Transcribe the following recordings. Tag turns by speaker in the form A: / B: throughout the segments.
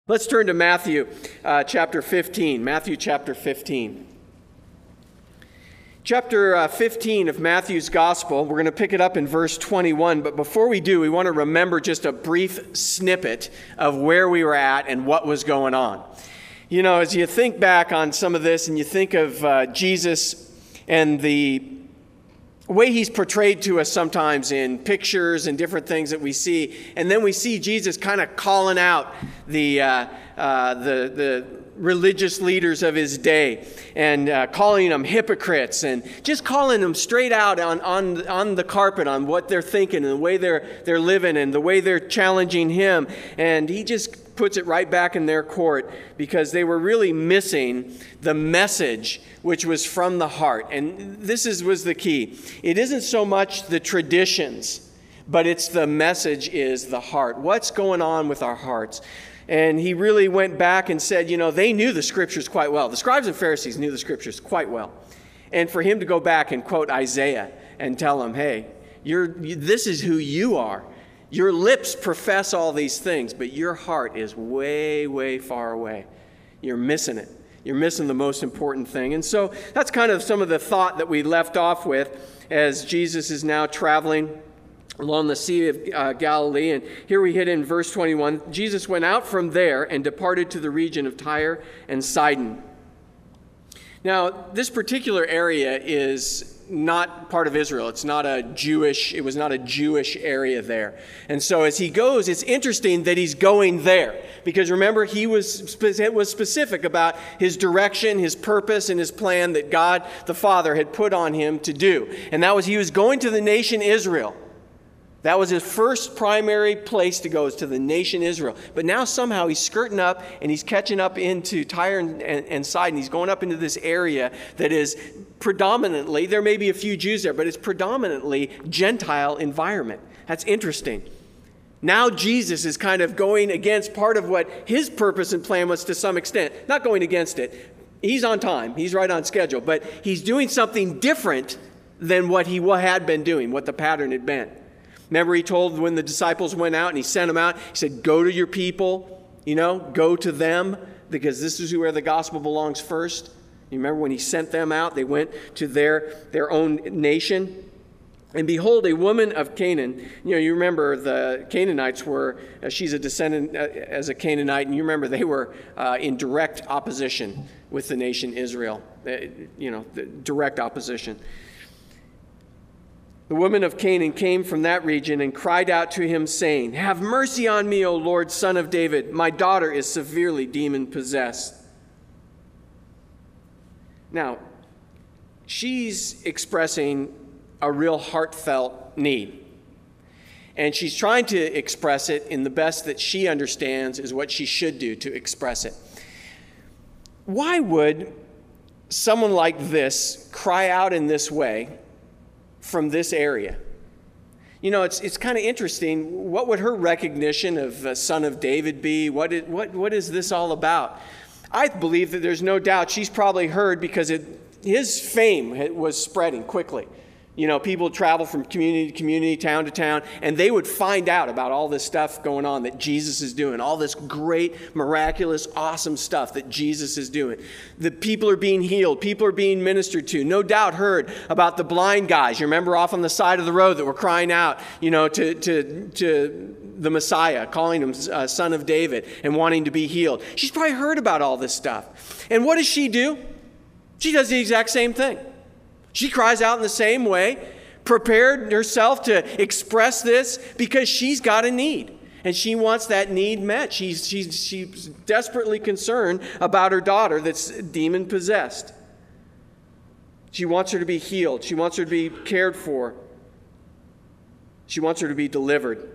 A: Let's turn to Matthew chapter 15. Matthew chapter 15. Chapter 15 of Matthew's Gospel, we're going to pick it up in verse 21. But before we do, we want to remember just a brief snippet of where we were at and what was going on. You know, as you think back on some of this and you think of Jesus and the way he's portrayed to us sometimes in pictures and different things that we see, and then we see Jesus kind of calling out the religious leaders of his day and calling them hypocrites and just calling them straight out on the carpet on what they're thinking and the way they're living and the way they're challenging him. And he just puts it right back in their court because they were really missing the message which was from the heart. And this was the key. It isn't so much the traditions, but it's the message is the heart. What's going on with our hearts? And he really went back and said, you know, they knew the scriptures quite well. The scribes and Pharisees knew the scriptures quite well. And for him to go back and quote Isaiah and tell them, hey, this is who you are. Your lips profess all these things, but your heart is way, way far away. You're missing it. You're missing the most important thing. And so that's kind of some of the thought that we left off with as Jesus is now traveling along the Sea of Galilee. And here we hit in verse 21. Jesus went out from there and departed to the region of Tyre and Sidon. Now, this particular area is not part of Israel. It was not a Jewish area there. And so as he goes, it's interesting that he's going there. Because remember, he was specific about his direction, his purpose, and his plan that God the Father had put on him to do. And that was he was going to the nation Israel. That was his first primary place to go, is to the nation Israel. But now somehow he's skirting up and he's catching up into Tyre and Sidon. He's going up into this area that is predominantly, there may be a few Jews there, but it's predominantly Gentile environment. That's interesting. Now Jesus is kind of going against part of what his purpose and plan was to some extent. Not going against it. He's on time. He's right on schedule. But he's doing something different than what he had been doing, what the pattern had been. Remember, he told when the disciples went out and he sent them out, he said, go to your people, go to them, because this is where the gospel belongs first. You remember when he sent them out, they went to their own nation. And behold, a woman of Canaan. You remember the Canaanites she's a descendant as a Canaanite, and you remember they were in direct opposition with the nation Israel. The direct opposition. The woman of Canaan came from that region and cried out to him, saying, have mercy on me, O Lord, Son of David. My daughter is severely demon-possessed. Now, she's expressing a real heartfelt need. And she's trying to express it in the best that she understands is what she should do to express it. Why would someone like this cry out in this way from this area? It's kind of interesting. What would her recognition of Son of David be? What is this all about? I believe that there's no doubt she's probably heard because his fame was spreading quickly. People would travel from community to community, town to town, and they would find out about all this stuff going on that Jesus is doing, all this great, miraculous, awesome stuff that Jesus is doing. The people are being healed. People are being ministered to. No doubt heard about the blind guys. You remember off on the side of the road that were crying out, to the Messiah, calling him Son of David and wanting to be healed. She's probably heard about all this stuff. And what does she do? She does the exact same thing. She cries out in the same way, prepared herself to express this because she's got a need. And she wants that need met. She's desperately concerned about her daughter that's demon-possessed. She wants her to be healed. She wants her to be cared for. She wants her to be delivered.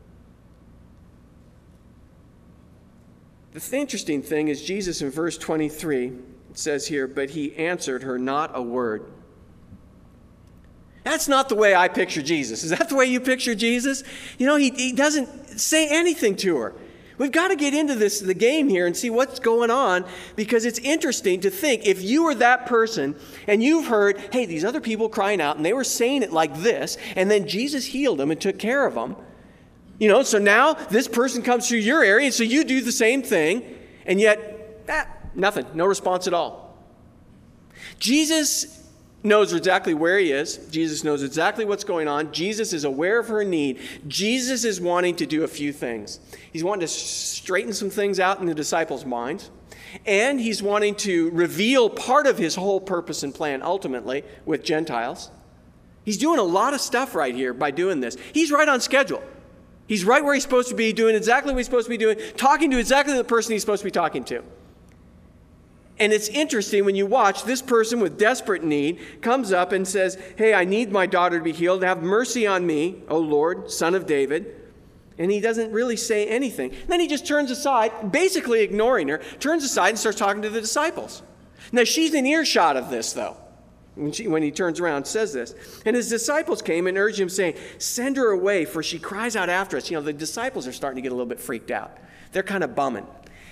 A: The interesting thing is Jesus in verse 23, it says here, but he answered her not a word. That's not the way I picture Jesus. Is that the way you picture Jesus? He doesn't say anything to her. We've got to get into the game here and see what's going on, because it's interesting to think if you were that person and you've heard, hey, these other people crying out and they were saying it like this, and then Jesus healed them and took care of them. So now this person comes through your area, and so you do the same thing, and yet, nothing, no response at all. Jesus knows exactly where he is. Jesus knows exactly what's going on. Jesus is aware of her need. Jesus is wanting to do a few things. He's wanting to straighten some things out in the disciples' minds, and he's wanting to reveal part of his whole purpose and plan ultimately with Gentiles. He's doing a lot of stuff right here by doing this. He's right on schedule. He's right where he's supposed to be, doing exactly what he's supposed to be doing, talking to exactly the person he's supposed to be talking to. And it's interesting when you watch, this person with desperate need comes up and says, hey, I need my daughter to be healed. Have mercy on me, O Lord, Son of David. And he doesn't really say anything. And then he just turns aside, basically ignoring her, turns aside and starts talking to the disciples. Now, she's in earshot of this, though, when he turns around and says this. And his disciples came and urged him, saying, send her away, for she cries out after us. The disciples are starting to get a little bit freaked out. They're kind of bumming.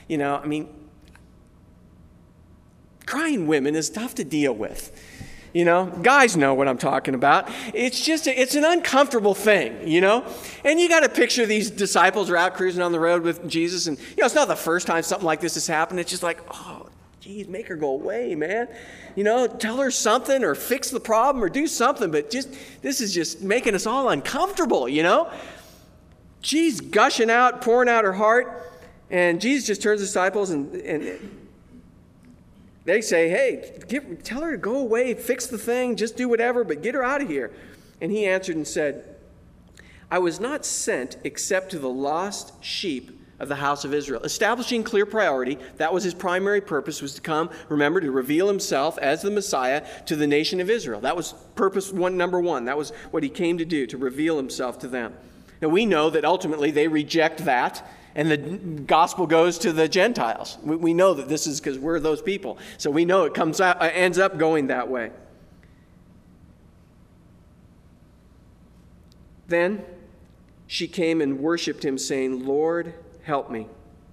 A: Crying women is tough to deal with. Guys know what I'm talking about. It's an uncomfortable thing, And you got to picture these disciples are out cruising on the road with Jesus, and it's not the first time something like this has happened. It's just like, oh, geez, make her go away, man. Tell her something or fix the problem or do something, but this is just making us all uncomfortable, She's gushing out, pouring out her heart, and Jesus just turns to the disciples and they say, hey, tell her to go away, fix the thing, just do whatever, but get her out of here. And he answered and said, I was not sent except to the lost sheep of the house of Israel. Establishing clear priority, that was his primary purpose, was to come, remember, to reveal himself as the Messiah to the nation of Israel. That was purpose number one. That was what he came to do, to reveal himself to them. Now we know that ultimately they reject that, and the gospel goes to the Gentiles. We know that this is because we're those people. So we know it ends up going that way. Then she came and worshiped him, saying, Lord, help me.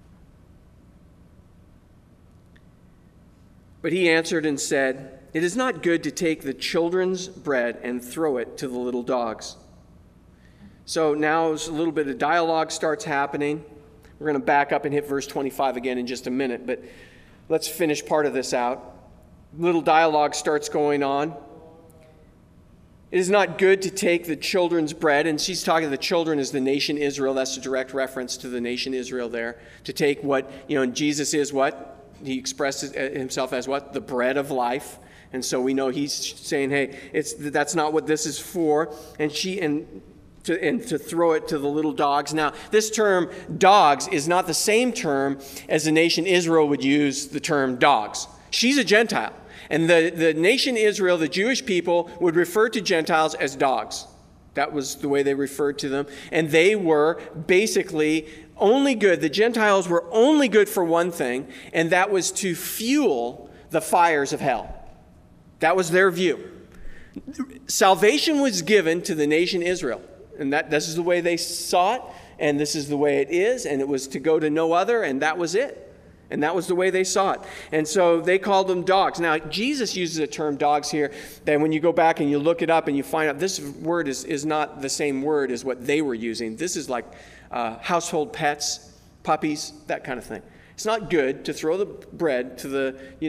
A: But he answered and said, it is not good to take the children's bread and throw it to the little dogs. So now a little bit of dialogue starts happening. We're going to back up and hit verse 25 again in just a minute, but let's finish part of this out. Little dialogue starts going on. It is not good to take the children's bread, and she's talking to the children as the nation Israel. That's a direct reference to the nation Israel there. To take what, and Jesus is what? He expresses himself as what? The bread of life. And so we know he's saying, hey, that's not what this is for. And to throw it to the little dogs. Now, this term dogs is not the same term as the nation Israel would use the term dogs. She's a Gentile. And the nation Israel, the Jewish people, would refer to Gentiles as dogs. That was the way they referred to them. And they were basically only good. The Gentiles were only good for one thing, and that was to fuel the fires of hell. That was their view. Salvation was given to the nation Israel. And this is the way they saw it, and this is the way it is, and it was to go to no other, and that was it. And that was the way they saw it. And so they called them dogs. Now, Jesus uses the term dogs here. Then when you go back and you look it up and you find out this word is not the same word as what they were using. This is like household pets, puppies, that kind of thing. It's not good to throw the bread to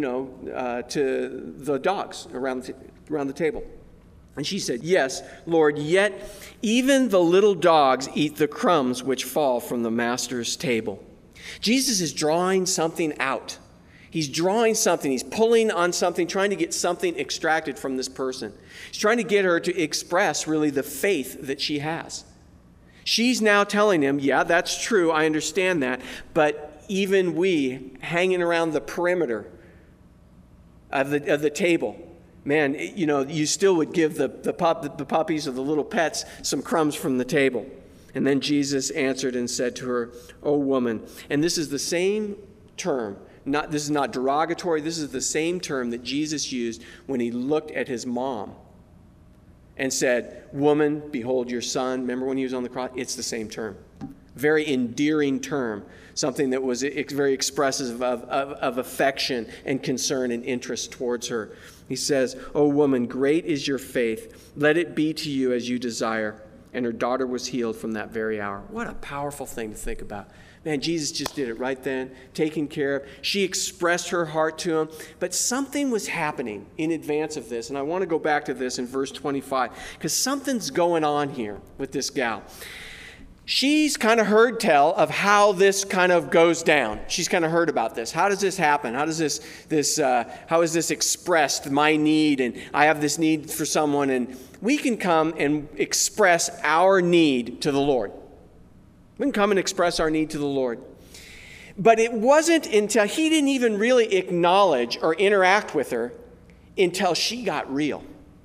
A: the dogs around the table. And she said, yes, Lord, yet even the little dogs eat the crumbs which fall from the master's table. Jesus is drawing something out. He's drawing something. He's pulling on something, trying to get something extracted from this person. He's trying to get her to express really the faith that she has. She's now telling him, yeah, that's true. I understand that. But even we, hanging around the perimeter of the table, man, you still would give the puppies or the little pets some crumbs from the table. And then Jesus answered and said to her, O woman, and this is the same term, this is not derogatory, this is the same term that Jesus used when he looked at his mom and said, woman, behold your son. Remember when he was on the cross? It's the same term. Very endearing term, something that was very expressive of affection and concern and interest towards her. He says, O woman, great is your faith. Let it be to you as you desire. and her daughter was healed from that very hour. What a powerful thing to think about. Man, Jesus just did it right then, taken care of. She expressed her heart to him, but something was happening in advance of this, and I want to go back to this in verse 25, because something's going on here with this gal. She's kind of heard tell of how this kind of goes down. She's kind of heard about this. How does this happen? How does how is this expressed, my need, and I have this need for someone, and we can come and express our need to the Lord. We can come and express our need to the Lord. But it wasn't until he didn't even really acknowledge or interact with her until she got real.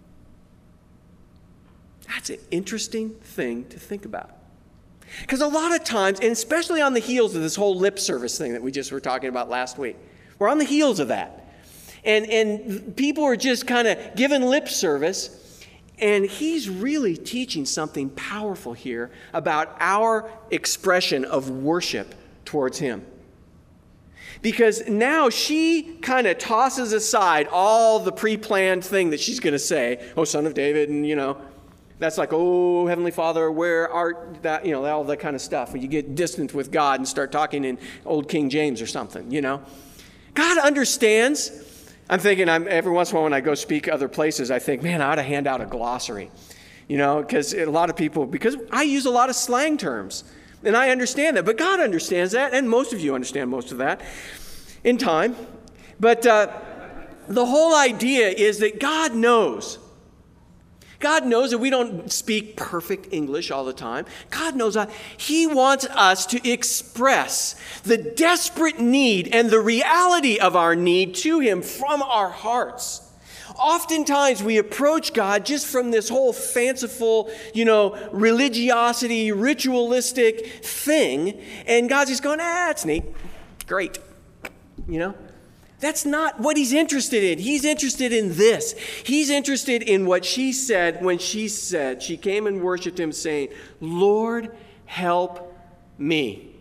A: That's an interesting thing to think about. Because a lot of times, and especially on the heels of this whole lip service thing that we just were talking about last week, we're on the heels of that. And people are just kind of giving lip service. And he's really teaching something powerful here about our expression of worship towards him. Because now she kind of tosses aside all the pre-planned thing that she's going to say, oh, son of David, and, that's like, oh, Heavenly Father, where art that, all that kind of stuff. When you get distant with God and start talking in old King James or something, God understands. I'm thinking, every once in a while when I go speak other places, I think, man, I ought to hand out a glossary, because a lot of people, because I use a lot of slang terms, and I understand that, but God understands that, and most of you understand most of that in time. But the whole idea is that God knows. God knows that we don't speak perfect English all the time. God knows that he wants us to express the desperate need and the reality of our need to him from our hearts. Oftentimes we approach God just from this whole fanciful, religiosity, ritualistic thing, and God's just going, it's neat, great, That's not what he's interested in. He's interested in this. He's interested in what she said when she came and worshiped him saying, Lord, help me.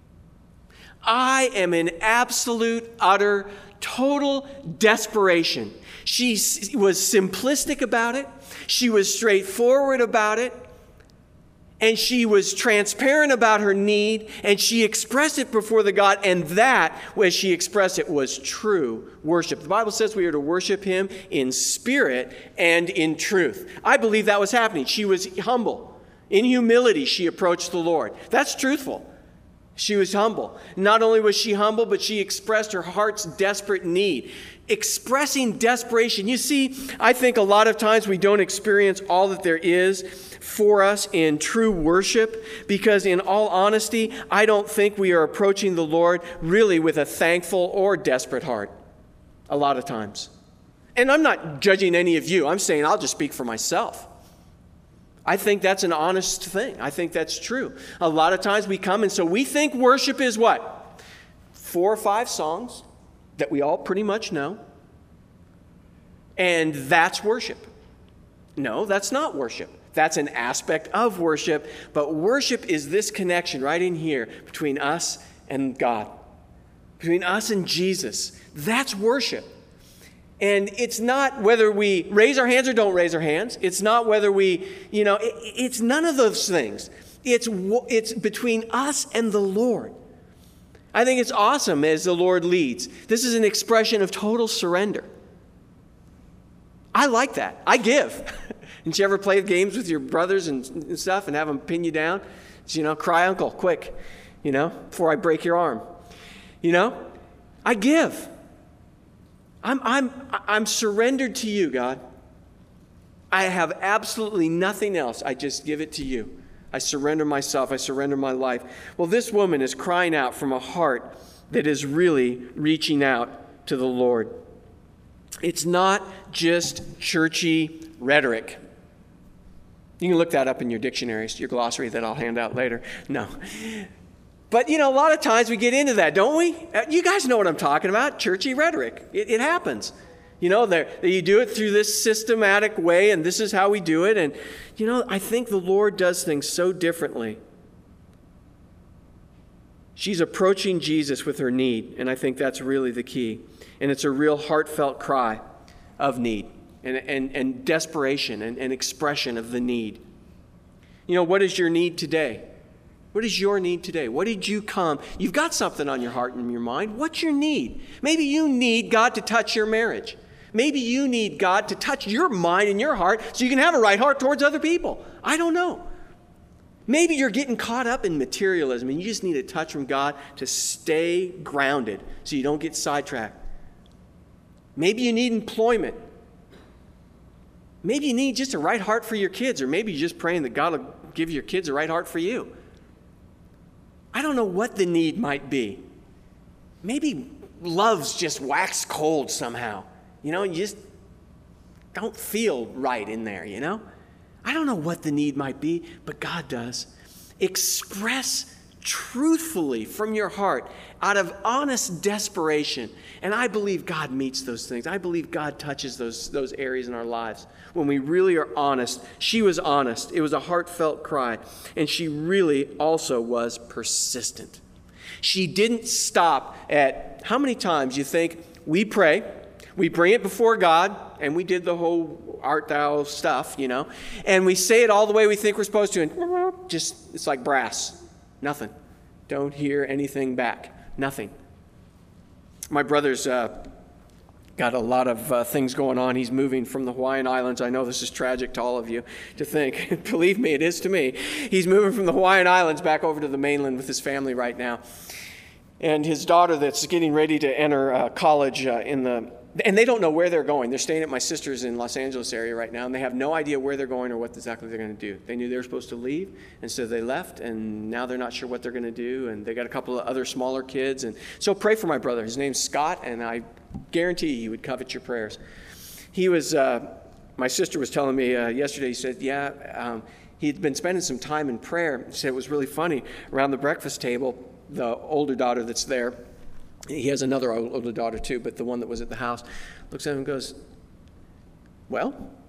A: I am in absolute, utter, total desperation. She was simplistic about it. She was straightforward about it. And she was transparent about her need, and she expressed it before the God, and that, as she expressed it, was true worship. The Bible says we are to worship him in spirit and in truth. I believe that was happening. She was humble. In humility, she approached the Lord. That's truthful. She was humble. Not only was she humble, but she expressed her heart's desperate need. Expressing desperation. You see, I think a lot of times we don't experience all that there is for us in true worship because, in all honesty, I don't think we are approaching the Lord really with a thankful or desperate heart a lot of times. And I'm not judging any of you. I'm saying I'll just speak for myself. I think that's an honest thing. I think that's true. A lot of times we come and so we think worship is what? 4 or 5 songs that we all pretty much know. And that's worship. No, that's not worship. That's an aspect of worship. But worship is this connection right in here between us and God. Between us and Jesus. That's worship. And it's not whether we raise our hands or don't raise our hands. It's not whether we, it's none of those things. It's between us and the Lord. I think it's awesome as the Lord leads. This is an expression of total surrender. I like that. I give. Didn't you ever play games with your brothers and stuff and have them pin you down? Cry uncle, quick, before I break your arm. I give. I'm surrendered to you, God. I have absolutely nothing else. I just give it to you. I surrender myself. I surrender my life. Well, this woman is crying out from a heart that is really reaching out to the Lord. It's not just churchy rhetoric. You can look that up in your dictionaries, your glossary that I'll hand out later. No. But, a lot of times we get into that, don't we? You guys know what I'm talking about, churchy rhetoric. It happens. You do it through this systematic way, and this is how we do it. And, I think the Lord does things so differently. She's approaching Jesus with her need, and I think that's really the key. And it's a real heartfelt cry of need and desperation and expression of the need. What is your need today? What is your need today? What did you come? You've got something on your heart and your mind. What's your need? Maybe you need God to touch your marriage. Maybe you need God to touch your mind and your heart so you can have a right heart towards other people. I don't know. Maybe you're getting caught up in materialism and you just need a touch from God to stay grounded so you don't get sidetracked. Maybe you need employment. Maybe you need just a right heart for your kids, or maybe you're just praying that God will give your kids a right heart for you. I don't know what the need might be. Maybe love's just waxed cold somehow. You just don't feel right in there, I don't know what the need might be, but God does. Express truthfully from your heart out of honest desperation. And I believe God meets those things. I believe God touches those areas in our lives when we really are honest. She was honest. It was a heartfelt cry. And she really also was persistent. She didn't stop at how many times you think we pray, we bring it before God, and we did the whole art thou stuff, and we say it all the way we think we're supposed to, and just, it's like brass. Nothing. Don't hear anything back. Nothing. My brother's got a lot of things going on. He's moving from the Hawaiian Islands. I know this is tragic to all of you to think. Believe me, it is to me. He's moving from the Hawaiian Islands back over to the mainland with his family right now. And his daughter that's getting ready to enter college and they don't know where they're going. They're staying at my sister's in Los Angeles area right now, and they have no idea where they're going or what exactly they're going to do. They knew they were supposed to leave, and so they left, and now they're not sure what they're going to do, and they got a couple of other smaller kids. And so pray for my brother. His name's Scott, and I guarantee he would covet your prayers. He was, my sister was telling me yesterday, he said, he'd been spending some time in prayer. He said it was really funny. Around the breakfast table, the older daughter that's there, he has another older daughter too, but the one that was at the house looks at him and goes, well,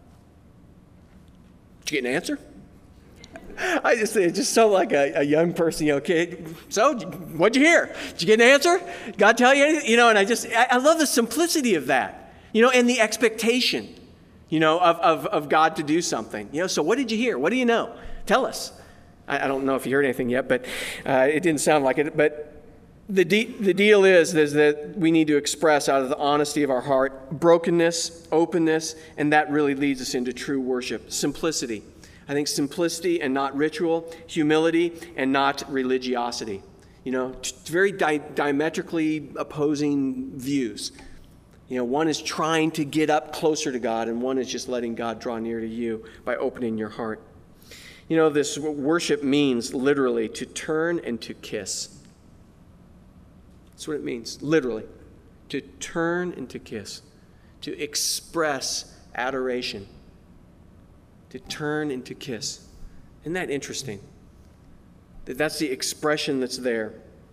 A: did you get an answer? I just say it's just so like a young person, okay, so what'd you hear? Did you get an answer? God tell you anything? And I love the simplicity of that, and the expectation, of God to do something. So what did you hear? What do you know? Tell us. I don't know if you heard anything yet, but it didn't sound like it, but the deal is that we need to express out of the honesty of our heart brokenness, openness, and that really leads us into true worship. Simplicity. I think simplicity and not ritual, humility and not religiosity. Very diametrically opposing views. One is trying to get up closer to God, and one is just letting God draw near to you by opening your heart. This worship means literally to turn and to kiss. That's what it means, literally. To turn and to kiss. To express adoration. To turn and to kiss. Isn't that interesting? That's the expression that's there.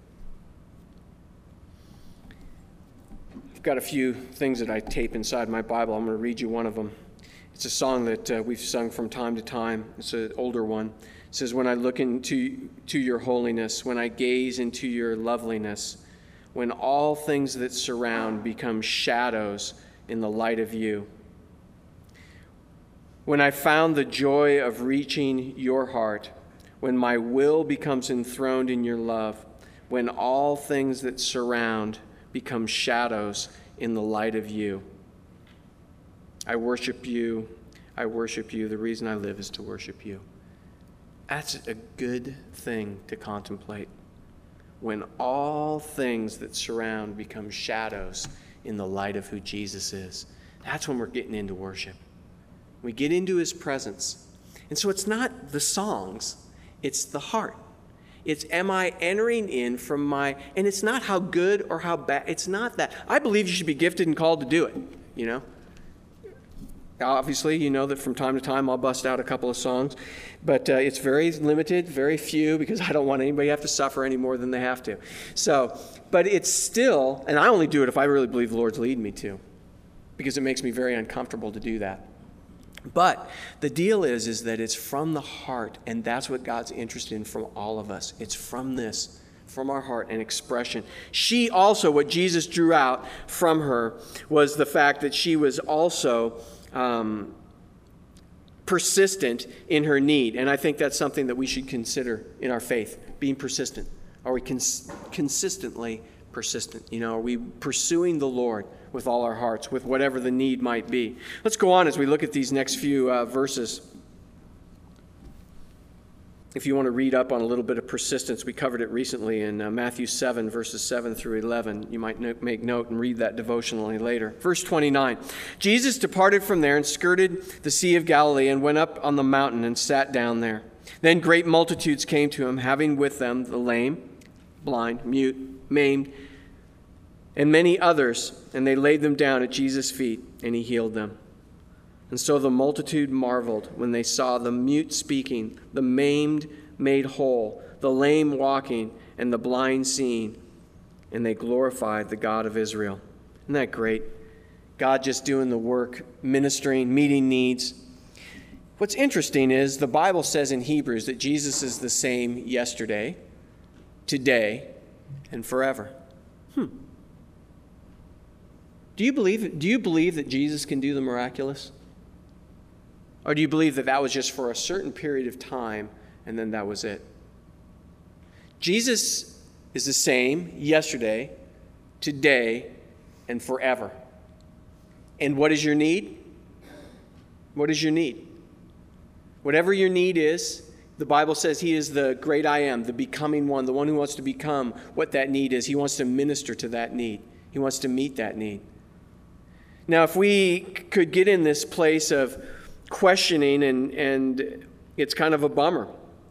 A: I've got a few things that I tape inside my Bible. I'm going to read you one of them. It's a song that we've sung from time to time. It's an older one. It says, when I look into your holiness, when I gaze into your loveliness, when all things that surround become shadows in the light of you. When I found the joy of reaching your heart, when my will becomes enthroned in your love, when all things that surround become shadows in the light of you. I worship you. I worship you. The reason I live is to worship you. That's a good thing to contemplate. When all things that surround become shadows in the light of who Jesus is. That's when we're getting into worship. We get into his presence. And so it's not the songs, it's the heart. It's am I entering in from my, and it's not how good or how bad, it's not that. I believe you should be gifted and called to do it, Obviously, you know that from time to time I'll bust out a couple of songs, but it's very limited, very few, because I don't want anybody to have to suffer any more than they have to. So, but it's still, and I only do it if I really believe the Lord's leading me to, because it makes me very uncomfortable to do that. But the deal is that it's from the heart, and that's what God's interested in from all of us. It's from this, from our heart and expression. She also, what Jesus drew out from her was the fact that she was also persistent in her need. And I think that's something that we should consider in our faith, being persistent. Are we consistently persistent? Are we pursuing the Lord with all our hearts, with whatever the need might be? Let's go on as we look at these next few verses. If you want to read up on a little bit of persistence, we covered it recently in Matthew 7, verses 7 through 11. You might make note and read that devotionally later. Verse 29, Jesus departed from there and skirted the Sea of Galilee and went up on the mountain and sat down there. Then great multitudes came to him, having with them the lame, blind, mute, maimed, and many others, and they laid them down at Jesus' feet, and he healed them. And so the multitude marveled when they saw the mute speaking, the maimed made whole, the lame walking, and the blind seeing, and they glorified the God of Israel. Isn't that great? God just doing the work, ministering, meeting needs. What's interesting is the Bible says in Hebrews that Jesus is the same yesterday, today, and forever. Do you believe that Jesus can do the miraculous? Or do you believe that that was just for a certain period of time and then that was it? Jesus is the same yesterday, today, and forever. And what is your need? What is your need? Whatever your need is, the Bible says he is the great I am, the becoming one, the one who wants to become what that need is. He wants to minister to that need. He wants to meet that need. Now, if we could get in this place of questioning, and it's kind of a bummer.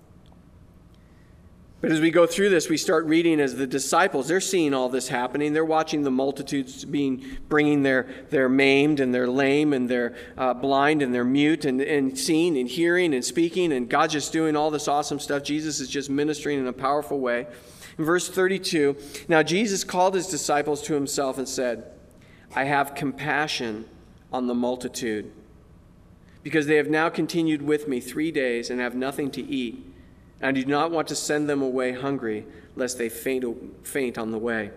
A: But as we go through this, we start reading as the disciples, they're seeing all this happening. They're watching the multitudes bringing their maimed and their lame and their blind and their mute and seeing and hearing and speaking, and God just doing all this awesome stuff. Jesus is just ministering in a powerful way. In verse 32, now Jesus called his disciples to himself and said, I have compassion on the multitude, because they have now continued with me 3 days and have nothing to eat. And I do not want to send them away hungry, lest they faint on the way.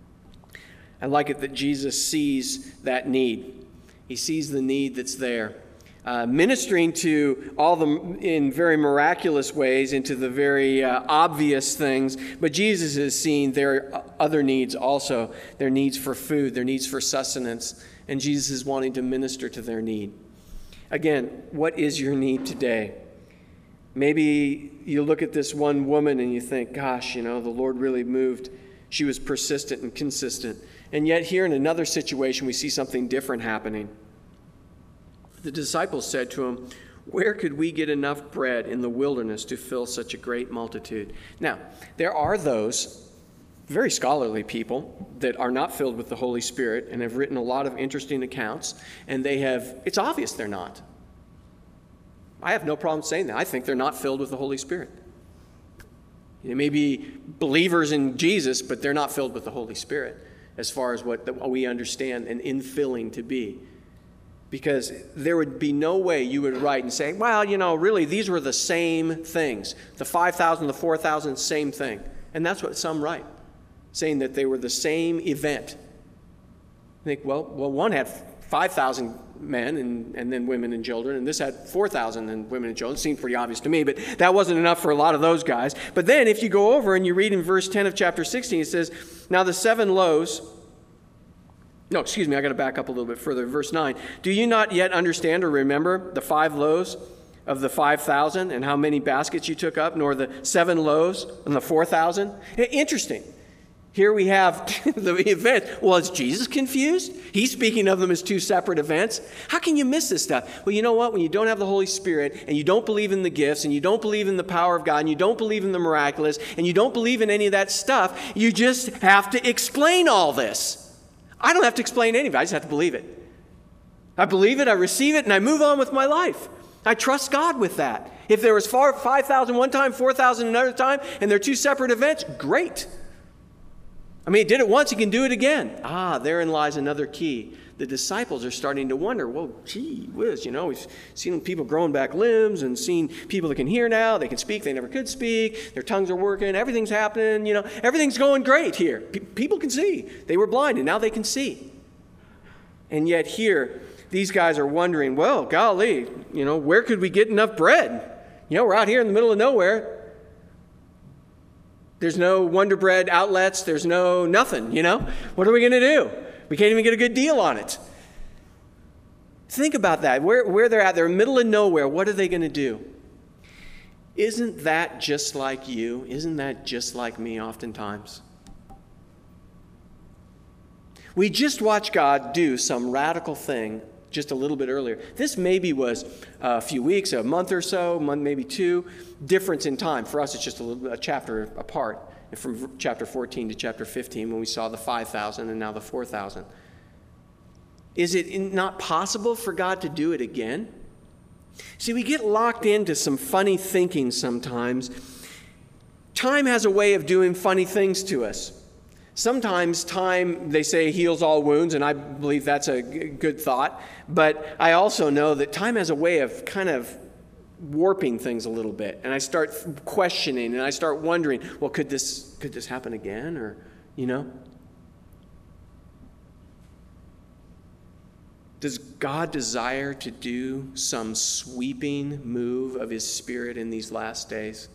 A: I like it that Jesus sees that need. He sees the need that's there. Ministering to all them in very miraculous ways, into the very obvious things. But Jesus is seeing their other needs also. Their needs for food, their needs for sustenance. And Jesus is wanting to minister to their need. Again, what is your need today? Maybe you look at this one woman and you think, gosh, the Lord really moved. She was persistent and consistent. And yet here in another situation, we see something different happening. The disciples said to him, where could we get enough bread in the wilderness to fill such a great multitude? Now, there are those very scholarly people that are not filled with the Holy Spirit and have written a lot of interesting accounts, and it's obvious they're not. I have no problem saying that. I think they're not filled with the Holy Spirit. They may be believers in Jesus, but they're not filled with the Holy Spirit as far as what we understand an infilling to be. Because there would be no way you would write and say, well, really, these were the same things. The 5,000, the 4,000, same thing. And that's what some write, saying that they were the same event. I think, well, one had 5,000 men and then women and children, and this had 4,000 and women and children. It seemed pretty obvious to me, but that wasn't enough for a lot of those guys. But then if you go over and you read in verse 10 of chapter 16, it says, now the 7 loaves... No, excuse me, I got to back up a little bit further. Verse 9, do you not yet understand or remember the 5 loaves of the 5,000 and how many baskets you took up, nor the 7 loaves and the 4,000? Interesting. Here we have the event. Well, is Jesus confused? He's speaking of them as 2 separate events. How can you miss this stuff? Well, you know what? When you don't have the Holy Spirit and you don't believe in the gifts and you don't believe in the power of God and you don't believe in the miraculous and you don't believe in any of that stuff, you just have to explain all this. I don't have to explain any of it. I just have to believe it. I believe it, I receive it, and I move on with my life. I trust God with that. If there was 5,000 one time, 4,000 another time, and they're 2 separate events, great. I mean, he did it once, he can do it again. Therein lies another key. The disciples are starting to wonder, well, gee whiz, we've seen people growing back limbs and seen people that can hear now, they can speak, they never could speak, their tongues are working, everything's happening, everything's going great here. People can see. They were blind and now they can see. And yet here, these guys are wondering, well, golly, where could we get enough bread? We're out here in the middle of nowhere. There's no Wonder Bread outlets. There's no nothing, What are we going to do? We can't even get a good deal on it. Think about that. Where they're at, they're in the middle of nowhere. What are they going to do? Isn't that just like you? Isn't that just like me oftentimes? We just watched God do some radical thing just a little bit earlier. This maybe was a few weeks, a month or so, maybe two, difference in time. For us, it's just a chapter apart, from chapter 14 to chapter 15 when we saw the 5,000 and now the 4,000. Is it not possible for God to do it again? See, we get locked into some funny thinking sometimes. Time has a way of doing funny things to us. Sometimes time, they say, heals all wounds, and I believe that's a good thought. But I also know that time has a way of kind of warping things a little bit. And I start questioning, and I start wondering, well, could this happen again? Or, Does God desire to do some sweeping move of His Spirit in these last days?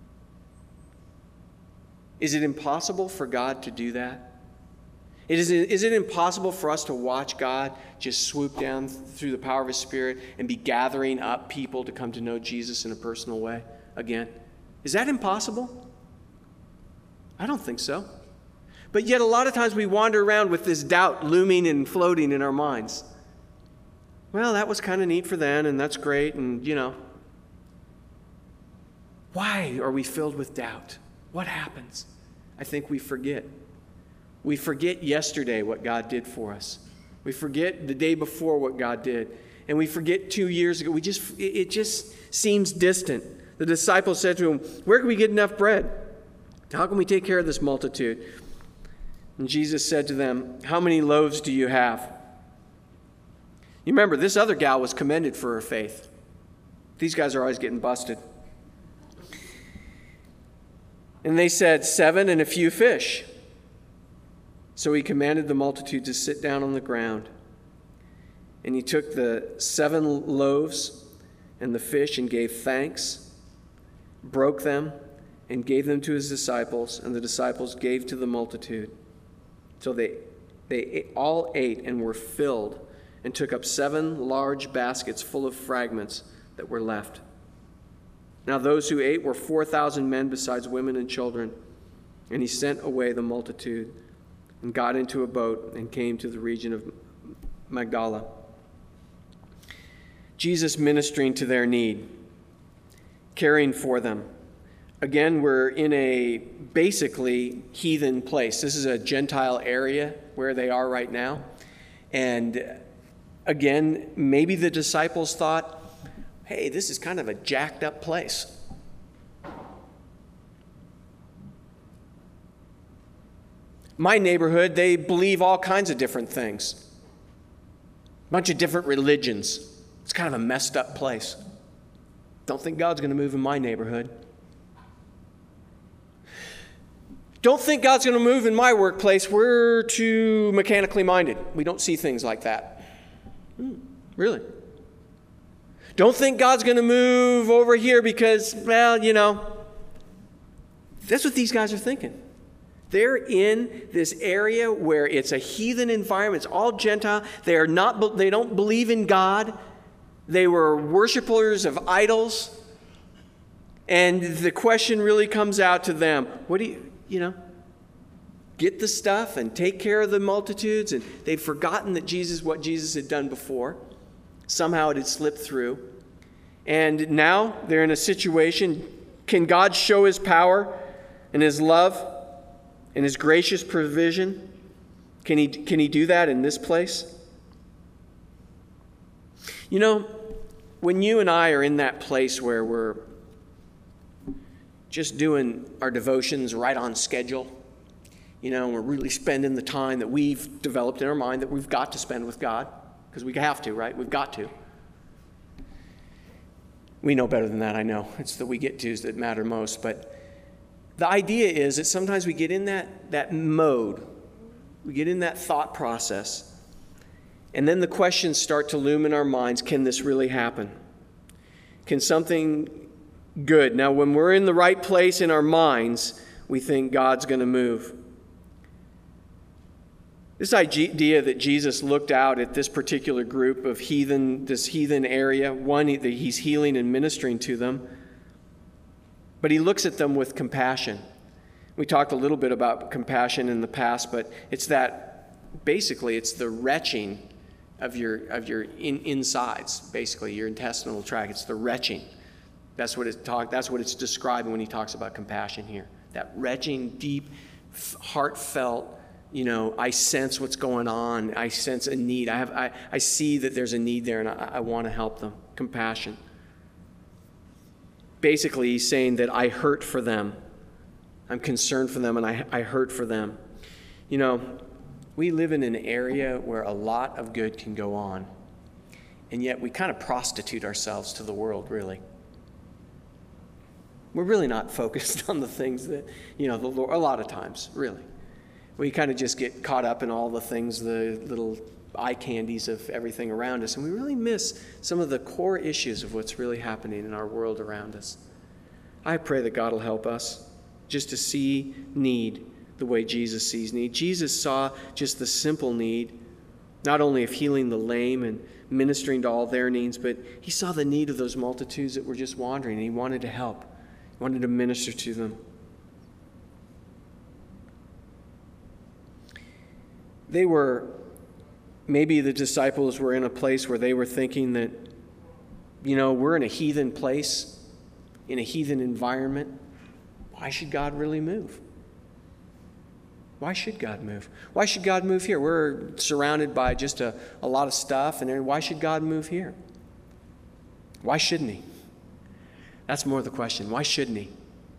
A: Is it impossible for God to do that? Is it impossible for us to watch God just swoop down through the power of His Spirit and be gathering up people to come to know Jesus in a personal way again? Is that impossible? I don't think so. But yet a lot of times we wander around with this doubt looming and floating in our minds. Well, that was kind of neat for them, and that's great, and Why are we filled with doubt? What happens? I think we forget. We forget yesterday what God did for us. We forget the day before what God did. And we forget 2 years ago. It just seems distant. The disciples said to him, where can we get enough bread? How can we take care of this multitude? And Jesus said to them, how many loaves do you have? You remember, this other gal was commended for her faith. These guys are always getting busted. And they said, 7 and a few fish. So he commanded the multitude to sit down on the ground. And he took the 7 loaves and the fish and gave thanks, broke them, and gave them to his disciples. And the disciples gave to the multitude. So they all ate and were filled, and took up 7 large baskets full of fragments that were left. Now those who ate were 4,000 men besides women and children. And he sent away the multitude and got into a boat and came to the region of Magdala. Jesus ministering to their need, caring for them. Again, we're in a basically heathen place. This is a Gentile area where they are right now. And again, maybe the disciples thought, hey, this is kind of a jacked up place. My neighborhood, they believe all kinds of different things. A bunch of different religions. It's kind of a messed up place. Don't think God's going to move in my neighborhood. Don't think God's going to move in my workplace. We're too mechanically minded. We don't see things like that. Really? Don't think God's going to move over here because, that's what these guys are thinking. They're in this area where it's a heathen environment. It's all Gentile. They don't believe in God. They were worshipers of idols. And the question really comes out to them. What do you get the stuff and take care of the multitudes? And they'd forgotten that what Jesus had done before. Somehow it had slipped through. And now they're in a situation. Can God show his power and his love and his gracious provision? Can he do that in this place? When you and I are in that place where we're just doing our devotions right on schedule, we're really spending the time that we've developed in our mind that we've got to spend with God, because we have to, right? We've got to. We know better than that, I know. It's the we get tos that matter most. But the idea is that sometimes we get in that mode. We get in that thought process. And then the questions start to loom in our minds, can this really happen? Can something good? Now, when we're in the right place in our minds, we think God's going to move. This idea that Jesus looked out at this particular group of heathen, this heathen area, one, that he's healing and ministering to them, but he looks at them with compassion. We talked a little bit about compassion in the past, but it's that, basically, it's the retching of your insides, basically, your intestinal tract. It's the retching. That's what it's describing when he talks about compassion here. That retching, deep, heartfelt, I sense what's going on. I sense a need. I see that there's a need there, and I want to help them. Compassion. Basically, he's saying that I hurt for them. I'm concerned for them, and I hurt for them. We live in an area where a lot of good can go on, and yet we kind of prostitute ourselves to the world, really. We're really not focused on the things that, the Lord, a lot of times, really. We kind of just get caught up in all the things, the little eye candies of everything around us, and we really miss some of the core issues of what's really happening in our world around us. I pray that God will help us just to see need the way Jesus sees need. Jesus saw just the simple need, not only of healing the lame and ministering to all their needs, but he saw the need of those multitudes that were just wandering, and he wanted to help. He wanted to minister to them. Maybe the disciples were in a place where they were thinking that, we're in a heathen place, in a heathen environment. Why should God really move? Why should God move? Why should God move here? We're surrounded by just a lot of stuff, and why should God move here? Why shouldn't he? That's more the question. Why shouldn't he?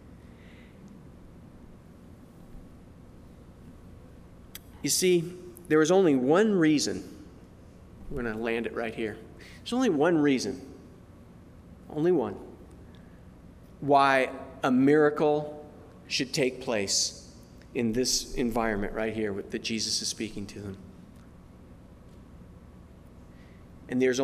A: You see, there is only one reason. We're going to land it right here. There's only one reason. Only one. Why a miracle should take place in this environment right here that Jesus is speaking to them. And there's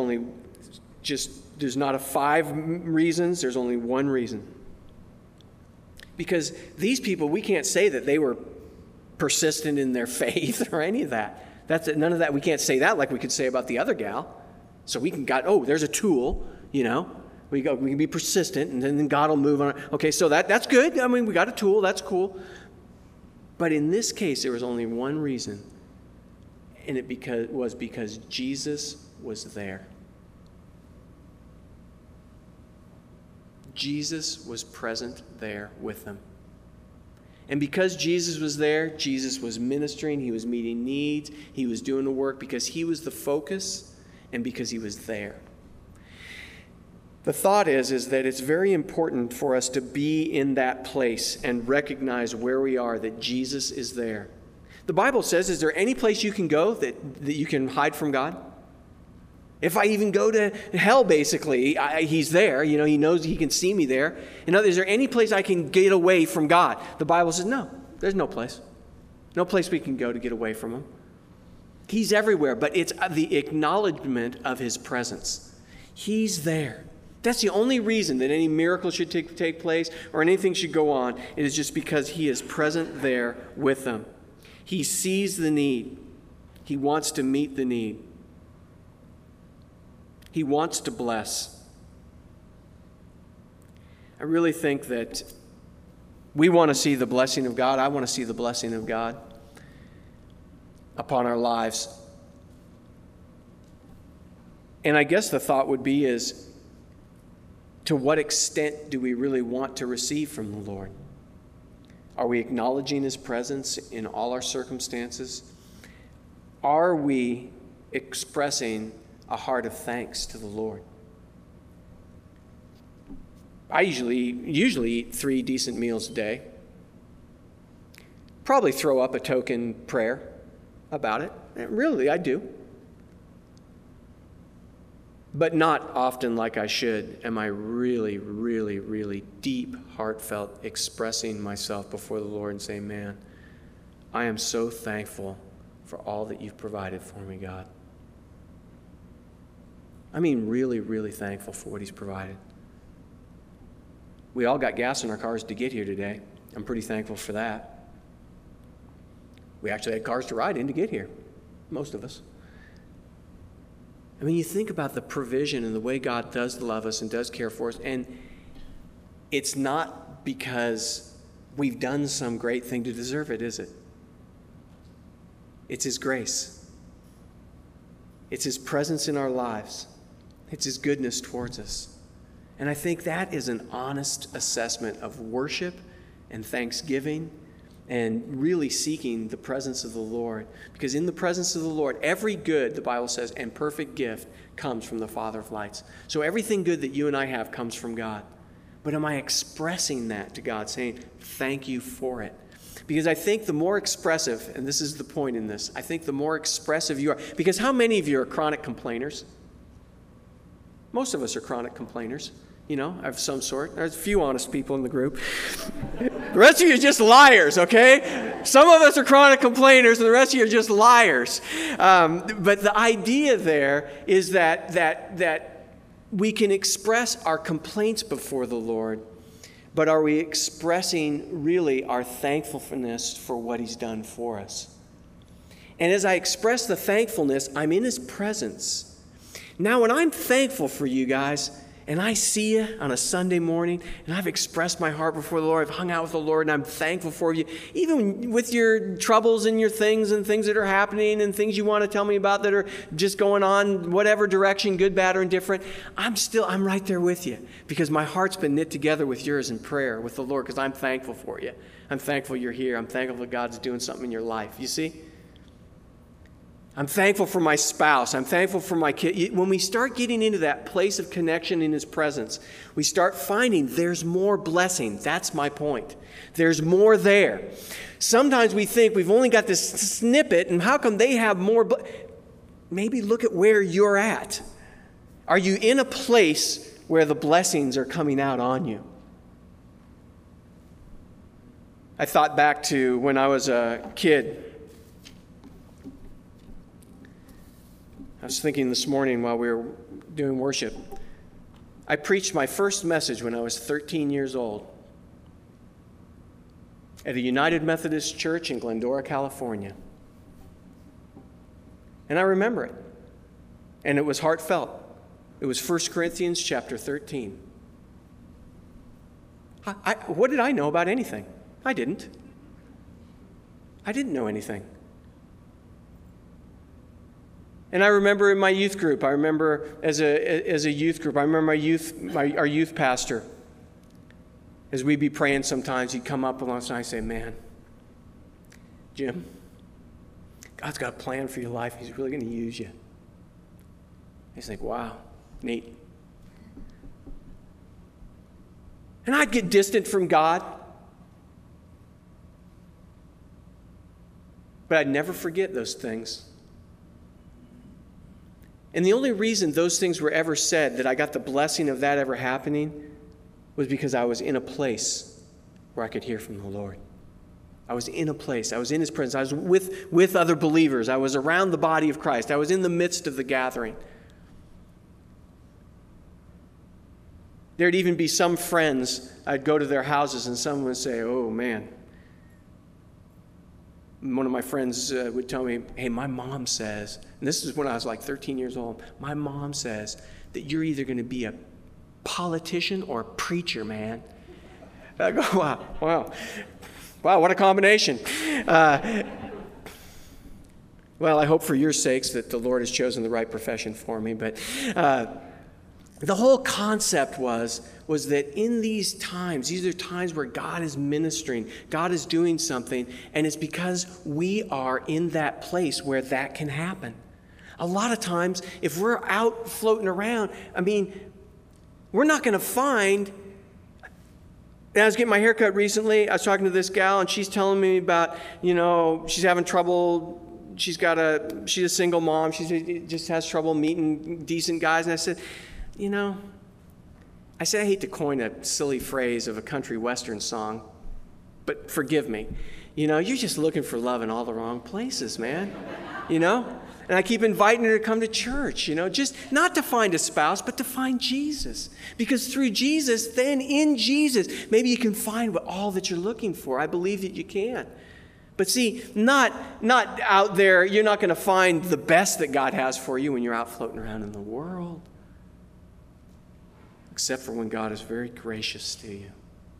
A: not 5 reasons, there's only one reason. Because these people, we can't say that they were persistent in their faith or any of that. None of that. We can't say that like we could say about the other gal. So we can there's a tool, We can be persistent, and then God will move on. Okay, so that's good. I mean, we got a tool. That's cool. But in this case, there was only one reason, and it was because Jesus was there. Jesus was present there with them. And because Jesus was there, Jesus was ministering, he was meeting needs, he was doing the work because he was the focus and because he was there. The thought is that it's very important for us to be in that place and recognize where we are, that Jesus is there. The Bible says, is there any place you can go that you can hide from God? If I even go to hell, basically, he's there. He knows he can see me there. Is there any place I can get away from God? The Bible says, no, there's no place. No place we can go to get away from him. He's everywhere, but it's the acknowledgement of his presence. He's there. That's the only reason that any miracle should take place or anything should go on. It is just because he is present there with them. He sees the need. He wants to meet the need. He wants to bless. I really think that we want to see the blessing of God. I want to see the blessing of God upon our lives. And I guess the thought would be is, to what extent do we really want to receive from the Lord? Are we acknowledging his presence in all our circumstances? Are we expressing a heart of thanks to the Lord? I usually eat 3 decent meals a day. Probably throw up a token prayer about it. Really, I do. But not often like I should am I really, really, really deep, heartfelt expressing myself before the Lord and saying, man, I am so thankful for all that you've provided for me, God. I mean, really, really thankful for what he's provided. We all got gas in our cars to get here today. I'm pretty thankful for that. We actually had cars to ride in to get here, most of us. I mean, you think about the provision and the way God does love us and does care for us, and it's not because we've done some great thing to deserve it, is it? It's his grace. It's his presence in our lives. It's his goodness towards us. And I think that is an honest assessment of worship and thanksgiving and really seeking the presence of the Lord. Because in the presence of the Lord, every good, the Bible says, and perfect gift comes from the Father of lights. So everything good that you and I have comes from God. But am I expressing that to God, saying, thank you for it? Because I think the more expressive, and this is the point in this, I think the more expressive you are, because how many of you are chronic complainers? Most of us are chronic complainers, of some sort. There's a few honest people in the group. The rest of you are just liars, okay? Some of us are chronic complainers, and the rest of you are just liars. But the idea there is that we can express our complaints before the Lord, but are we expressing really our thankfulness for what he's done for us? And as I express the thankfulness, I'm in his presence. Now, when I'm thankful for you guys, and I see you on a Sunday morning, and I've expressed my heart before the Lord, I've hung out with the Lord, and I'm thankful for you, even with your troubles and your things and things that are happening and things you want to tell me about that are just going on, whatever direction, good, bad, or indifferent, I'm right there with you, because my heart's been knit together with yours in prayer with the Lord, because I'm thankful for you. I'm thankful you're here. I'm thankful that God's doing something in your life. You see? I'm thankful for my spouse. I'm thankful for my kid. When we start getting into that place of connection in his presence, we start finding there's more blessing. That's my point. There's more there. Sometimes we think we've only got this snippet, and how come they have more? Maybe look at where you're at. Are you in a place where the blessings are coming out on you? I thought back to when I was a kid. I was thinking this morning while we were doing worship. I preached my first message when I was 13 years old at a United Methodist Church in Glendora, California. And I remember it. And it was heartfelt. It was 1 Corinthians chapter 13. What did I know about anything? I didn't. I didn't know anything. And I remember in my youth group, I remember as a youth group, I remember our youth pastor, as we'd be praying sometimes, he'd come up along and I'd say, man, Jim, God's got a plan for your life. He's really going to use you. He's like, wow, neat. And I'd get distant from God, but I'd never forget those things. And the only reason those things were ever said, that I got the blessing of that ever happening, was because I was in a place where I could hear from the Lord. I was in a place. I was in his presence. I was with other believers. I was around the body of Christ. I was in the midst of the gathering. There'd even be some friends, I'd go to their houses and someone would say, oh man. One of my friends would tell me, hey, my mom says, and this is when I was like 13 years old, my mom says that you're either going to be a politician or a preacher, man. I go, wow, what a combination. Well, I hope for your sakes that the Lord has chosen the right profession for me, but the whole concept was that in these times, these are times where God is ministering, God is doing something, and it's because we are in that place where that can happen. A lot of times, if we're out floating around, we're not going to find. And I was getting my hair cut recently. I was talking to this gal, and she's telling me about, she's having trouble. She's a single mom. She just has trouble meeting decent guys. And I said, I hate to coin a silly phrase of a country western song, but forgive me. You're just looking for love in all the wrong places, man. And I keep inviting her to come to church, just not to find a spouse, but to find Jesus. Because through Jesus, then in Jesus, maybe you can find all that you're looking for. I believe that you can. But see, not out there, you're not going to find the best that God has for you when you're out floating around in the world. Except for when God is very gracious to you.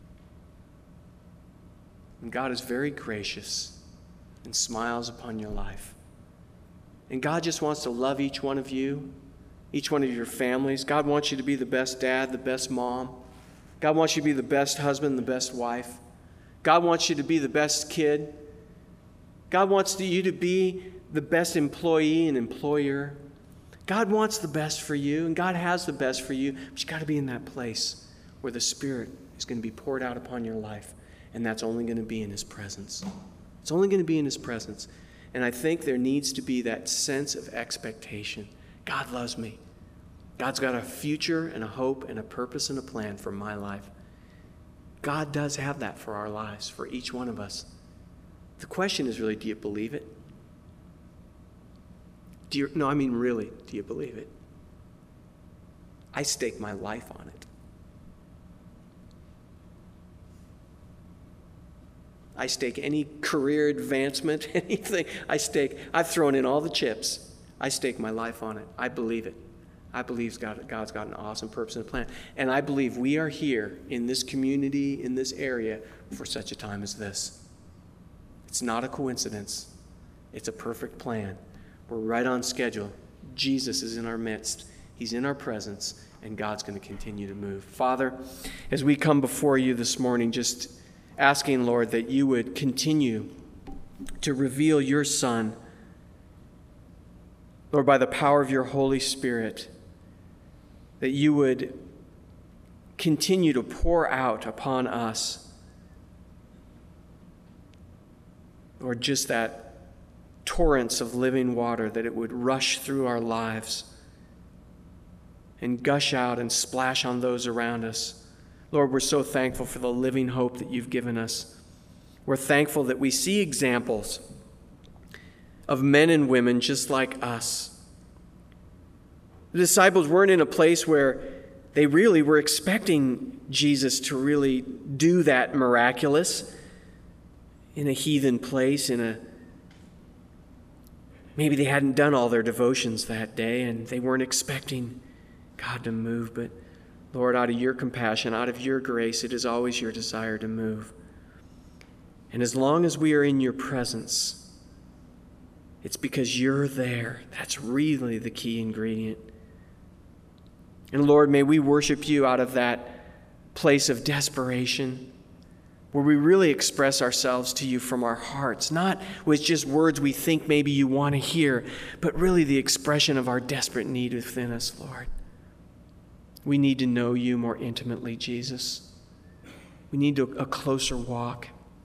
A: And God is very gracious and smiles upon your life. And God just wants to love each one of you, each one of your families. God wants you to be the best dad, the best mom. God wants you to be the best husband, the best wife. God wants you to be the best kid. God wants you to be the best employee and employer. God wants the best for you, and God has the best for you, but you've got to be in that place where the Spirit is going to be poured out upon your life, and that's only going to be in His presence. It's only going to be in His presence. And I think there needs to be that sense of expectation. God loves me. God's got a future and a hope and a purpose and a plan for my life. God does have that for our lives, for each one of us. The question is really, do you believe it? Do you believe it? I stake my life on it. I stake any career advancement, anything. I've thrown in all the chips. I stake my life on it. I believe it. I believe God's got an awesome purpose and plan. And I believe we are here in this community, in this area, for such a time as this. It's not a coincidence. It's a perfect plan. We're right on schedule. Jesus is in our midst. He's in our presence, and God's going to continue to move. Father, as we come before you this morning, just asking, Lord, that you would continue to reveal your Son, Lord, by the power of your Holy Spirit, that you would continue to pour out upon us, Lord, just that torrents of living water, that it would rush through our lives and gush out and splash on those around us. Lord, we're so thankful for the living hope that you've given us. We're thankful that we see examples of men and women just like us. The disciples weren't in a place where they really were expecting Jesus to really do that miraculous in a heathen place, maybe they hadn't done all their devotions that day and they weren't expecting God to move. But Lord, out of your compassion, out of your grace, it is always your desire to move. And as long as we are in your presence, it's because you're there. That's really the key ingredient. And Lord, may we worship you out of that place of desperation, where we really express ourselves to you from our hearts, not with just words we think maybe you want to hear, but really the expression of our desperate need within us, Lord. We need to know you more intimately, Jesus. We need a closer walk.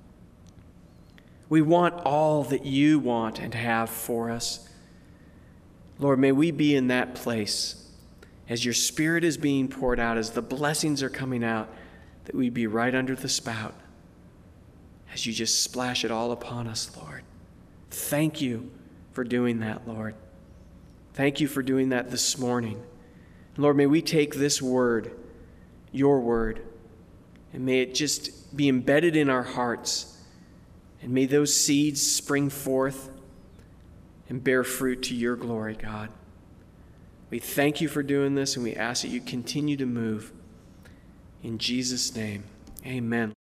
A: We want all that you want and have for us. Lord, may we be in that place as your Spirit is being poured out, as the blessings are coming out, that we be right under the spout, as you just splash it all upon us, Lord. Thank you for doing that, Lord. Thank you for doing that this morning. Lord, may we take this word, your word, and may it just be embedded in our hearts, and may those seeds spring forth and bear fruit to your glory, God. We thank you for doing this, and we ask that you continue to move. In Jesus' name, amen.